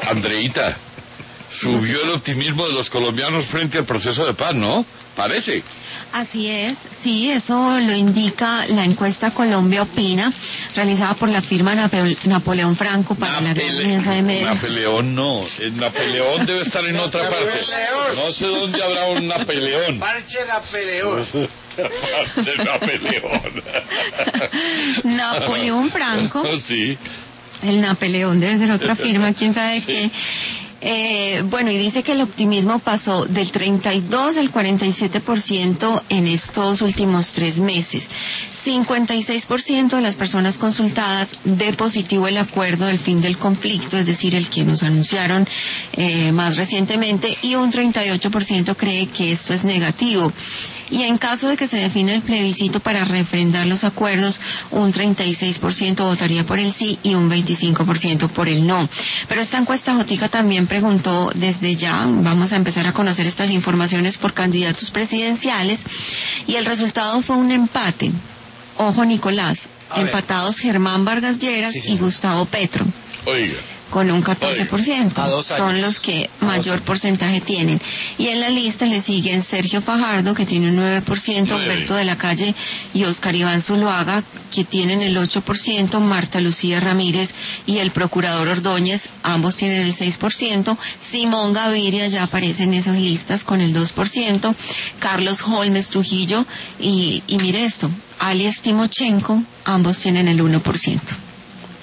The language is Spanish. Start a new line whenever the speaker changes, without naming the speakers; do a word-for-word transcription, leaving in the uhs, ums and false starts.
Andreita, subió el optimismo de los colombianos frente al proceso de paz, ¿no? Parece.
Así es, sí, eso lo indica la encuesta Colombia Opina, realizada por la firma Nape- Napoleón Franco para
Napele-
la gran alianza de medios.
Napoleón no, el Napoleón debe estar en otra parte. No sé dónde habrá un Napoleón.
Parche Napoleón.
Parche Napoleón.
Napoleón Franco.
Sí.
El Napoleón debe ser otra firma, quién sabe
Sí.
qué. Eh, bueno, y dice que el optimismo pasó del treinta y dos al cuarenta y siete por ciento en estos últimos tres meses. cincuenta y seis por ciento de las personas consultadas ve positivo el acuerdo del fin del conflicto, es decir, el que nos anunciaron eh, más recientemente, y un treinta y ocho por ciento cree que esto es negativo. Y en caso de que se defina el plebiscito para refrendar los acuerdos, un treinta y seis por ciento votaría por el sí y un veinticinco por ciento por el no. Pero esta encuesta Jotica también preguntó desde ya, vamos a empezar a conocer estas informaciones por candidatos presidenciales, y el resultado fue un empate. Ojo, Nicolás,
A ver.
empatados Germán Vargas Lleras
Sí,
y
señor.
Gustavo Petro,
Oiga.
con un catorce por ciento.
A dos
Son
años.
los que
A dos
mayor
años.
porcentaje tienen. Y en la lista le siguen Sergio Fajardo, que tiene un nueve por ciento,
Nueve.
Humberto de la Calle y Oscar Iván Zuluaga, que tienen el ocho por ciento, Marta Lucía Ramírez y el procurador Ordóñez, ambos tienen el seis por ciento, Simón Gaviria ya aparece en esas listas con el dos por ciento, Carlos Holmes Trujillo y, y mire esto, alias Timochenko, ambos tienen el uno por ciento.